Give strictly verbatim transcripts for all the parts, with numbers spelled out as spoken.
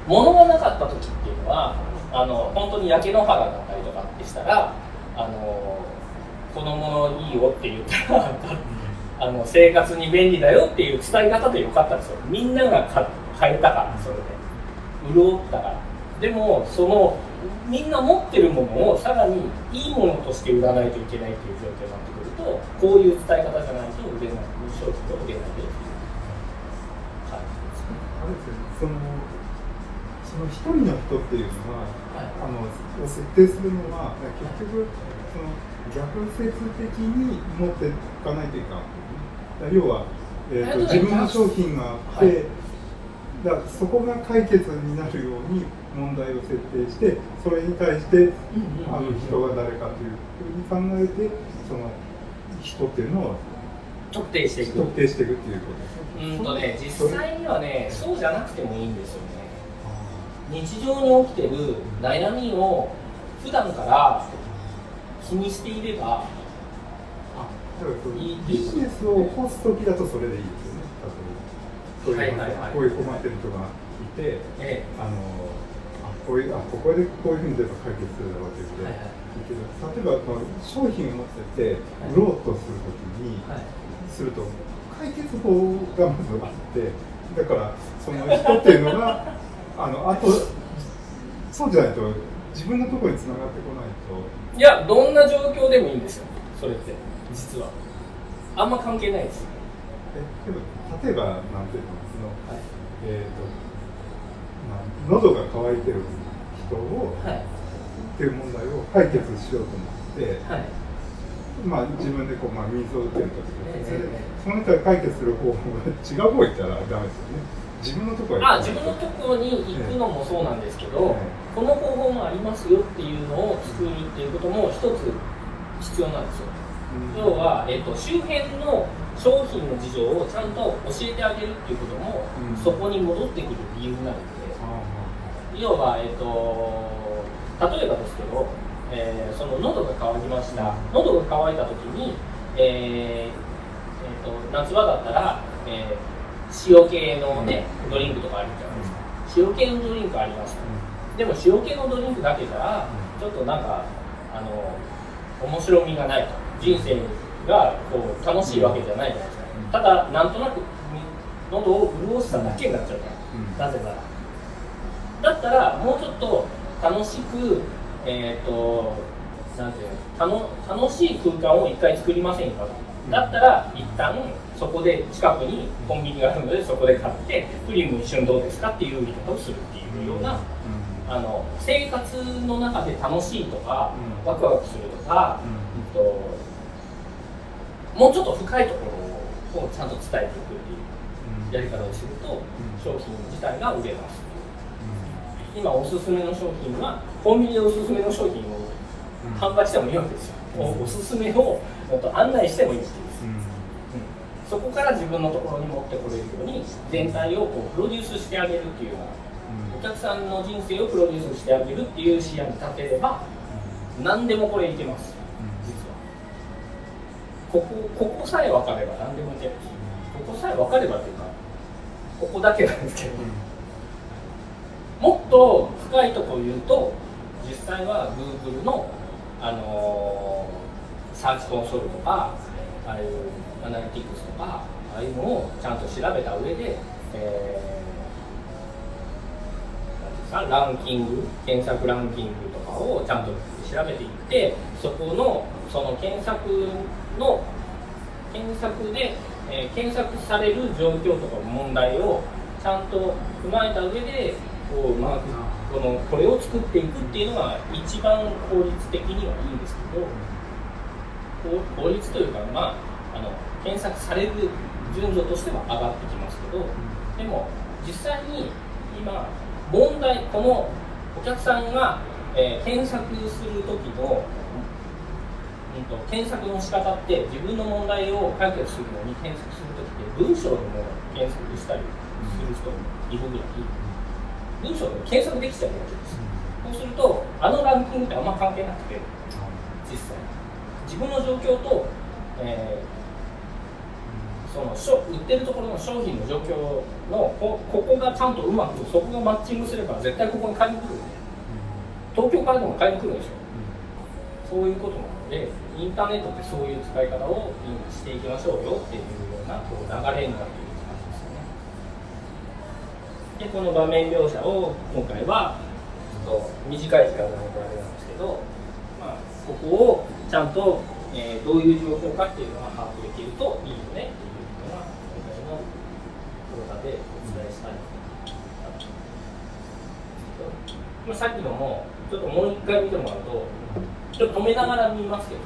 物がなかった時っていうのはあの本当に焼け野原だったりとかってしたらあのこのものいいよって言ったらあの生活に便利だよっていう伝え方でよかったんですよ。みんなが買えたからそれで潤ったから。でもそのみんな持ってるものをさらにいいものとして売らないといけないっていう状況になってくるとこういう伝え方じゃないと売れない商品が売れないよっていう感じですね。 あれですね、そのその一人の人っていうのは、はい、あのを設定するのは結局その逆説的に持っていかないといかん。要は、えー、と自分の商品があって、はい、だそこが解決になるように問題を設定してそれに対して、あの人が誰かというふうに考えてその人っていうのを特定していく特定していくっていうことです。 うんとね、実際にはねそうじゃなくてもいいんですよね。日常に起きてる悩みを普段から気にしていればいいビジネスを起こすときだとそれでいいですよね。そういう、はいはいはい、こういう困ってる人がいて、ええ、あのあこういうあここでこういうふうに出れば解決するだろうということで、はいはい、例えばこの商品を持ってて売ろうとするときに、はい、すると解決法がまずあってだからその人っていうのがあのあとそうじゃないと自分のところに繋がってこないと。 いやどんな状況でもいいんですよそれって実はあんま関係ないです。 えでも例えばなんていうのその、はい、えっ、ー、と、まあ、喉が渇いてる人を、はい、っていう問題を解決しようと思って、はい、まあ自分でこう、まあ、水を受けるときに、えー、その人が解決する方法が違う方行ったらダメですよね。自分のところあ自分のところに行くのもそうなんですけど、えー、この方法もありますよっていうのを作るっていうことも一つ必要なんですよ。要は、えーと、周辺の商品の事情をちゃんと教えてあげるっていうことも、うん、そこに戻ってくる理由になるので、うん、要は、えーと、例えばですけど、えー、その喉が渇きました。喉が渇いた時に、えーえーと、夏場だったら、えー、塩系の、ね、ドリンクとかあるじゃないですか。塩系のドリンクあります、うん、でも塩系のドリンクだけじゃちょっとなんかあの面白みがないと。人生がこう楽しいわけじゃないじゃないですか、うん、ただなんとなく喉を潤しただけになっちゃうから、うん、なぜならだったらもうちょっと楽しくえっ、ー、となんていうの楽しい空間を一回作りませんか、うん、だったら一旦そこで近くにコンビニがあるのでそこで買ってプリンも一緒にどうですかっていう売り方をするっていうような、うん、あの生活の中で楽しいとか、うん、ワクワクするとか、うん、ともうちょっと深いところをちゃんと伝えていくっていうやり方をすると、うん、商品自体が売れます、うん、今おすすめの商品はコンビニでおすすめの商品を販売してもいいわけですよ、うん、おすすめを案内してもいいわけです、うんうん、そこから自分のところに持ってこれるように全体をこうプロデュースしてあげるっていうような、うん、お客さんの人生をプロデュースしてあげるっていう視野に立てれば、うん、何でもこれいけます。ここ、ここさえ分かれば何でもいける。ここさえ分かればっていうか、ここだけなんですけど、うん、もっと深いところを言うと、実際は Google の、あのー、サーチコンソールとか、ああいうアナリティクスとか、ああいうのをちゃんと調べた上で、えー、なんていうか、ランキング、検索ランキングとかをちゃんと調べていって、そこのその検索の検索で、えー、検索される状況とか問題をちゃんと踏まえた上でこう、まあ、このこれを作っていくっていうのが一番効率的にはいいんですけど、効率というか、まあ、あの検索される順序としては上がってきますけど、でも実際に今問題このお客さんが、えー、検索する時のうんと検索の仕方って自分の問題を解決するのに検索するときって文章でも検索したりする人もいるぐらい文章でも検索できちゃうわけです。そうするとあのランキングってあんま関係なくて実際自分の状況と、えー、 その売ってるところの商品の状況の こ, ここがちゃんとうまくそこがマッチングすれば絶対ここに買いに来るんで、東京からでも買いに来るんですよ。そういうことなので、インターネットってそういう使い方をしていきましょうよっていうようなこう流れになっている感じですよね。で、この場面描写を今回は短い時間なのであれなんですけど、まあ、ここをちゃんと、えー、どういう状況かっていうのが把握できるといいよねっていうのが今回の講座でお伝えしたいなと思います。まあ、さっきのもちょっともう一回見てもらうと、ちょっと止めながら見ますけどね。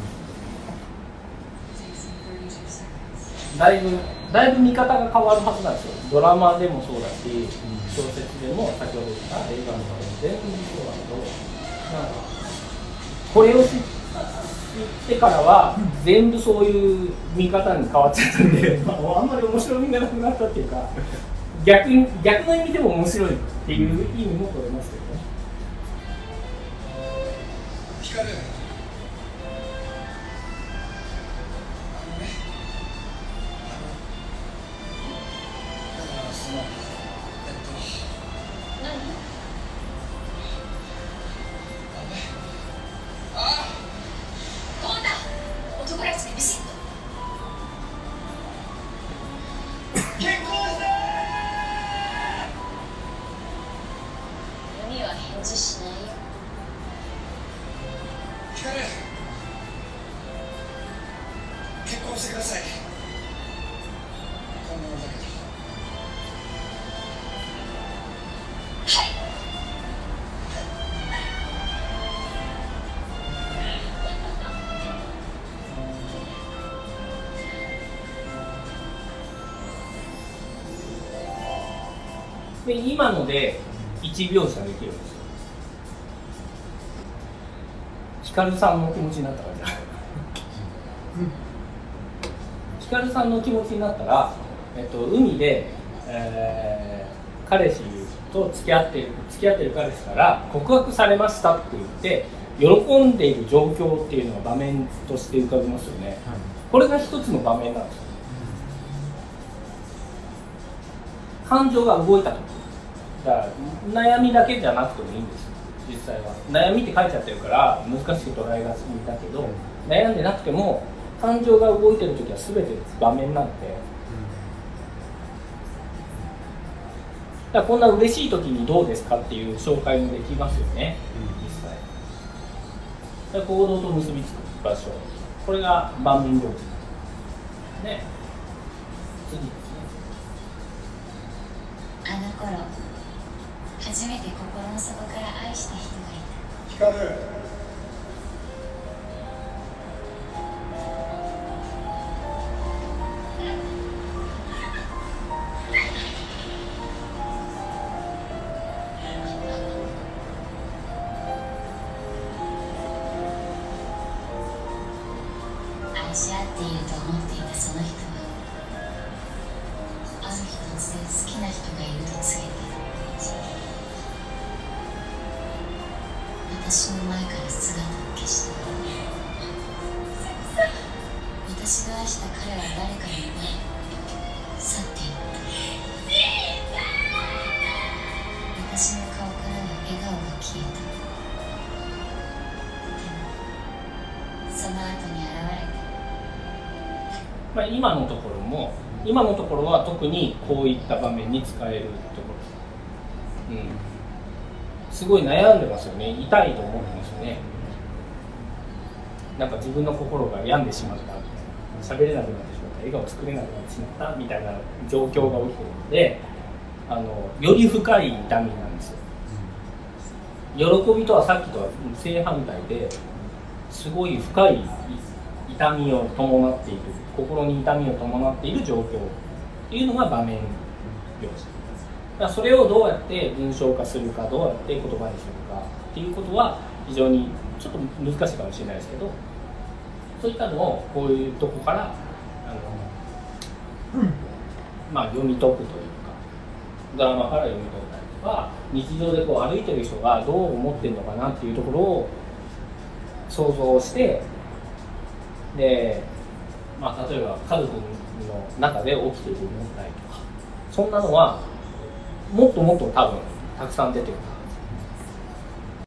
だいぶだいぶ見方が変わるはずなんですよ。ドラマでもそうだし、小説でも先ほど言った映画の中でも全部そうだけど、なんかこれを知ってからは全部そういう見方に変わっちゃったんで、まあ、あんまり面白みがなくなったっていうか、逆に逆の意味でも面白いっていう意味も取れますけどね。光る。で今のでいちびょうしゃできるんですよ。ヒカルさんの気持ちになったからじゃないヒカルさんの気持ちになったら、えっと、海で、えー、彼氏と付き合っている付き合っている彼氏から告白されましたって言って喜んでいる状況っていうのが場面として浮かびますよね、はい、これが一つの場面なんですよ。感情が動いたと。だから悩みだけじゃなくてもいいんですよ。実際は悩みって書いちゃってるから難しく捉えがちだけど、悩んでなくても感情が動いてる時は全て場面なんで、だからこんな嬉しい時にどうですかっていう紹介もできますよね、実際。だから行動と結びつく場所、これが場面描写ね。次ですね。 あの頃初めて心の底から愛した人がいた。光る。 愛し合っていると思っていたその人はある日突然好きな人がいると告げて私の前から姿を消した。私が愛した彼は誰かに奪い去っていった。私の顔からは笑顔が消えた。でもその後に現れた、 まあ、今のところも今のところは特にこういった場面に使えるところ、うん、すごい悩んでますよね。痛いと思ってますよね。なんか自分の心が病んでしまった、喋れなくなってしまった、笑顔作れなくなってしまったみたいな状況が起きているので、あのより深い痛みなんですよ。喜びとはさっきとは正反対ですごい深い痛みを伴っている、心に痛みを伴っている状況っていうのが場面描写。だからそれをどうやって文章化するか、どうやって言葉にするかっていうことは非常にちょっと難しいかもしれないですけど、そういったのをこういうとこからあの、うん、まあ読み解くというか、ドラマから読み解いたりとか、日常でこう歩いてる人がどう思ってるのかなっていうところを想像して、で、まあ、例えば家族の中で起きている問題とか、そんなのはもっともっと多分たくさん出てくる。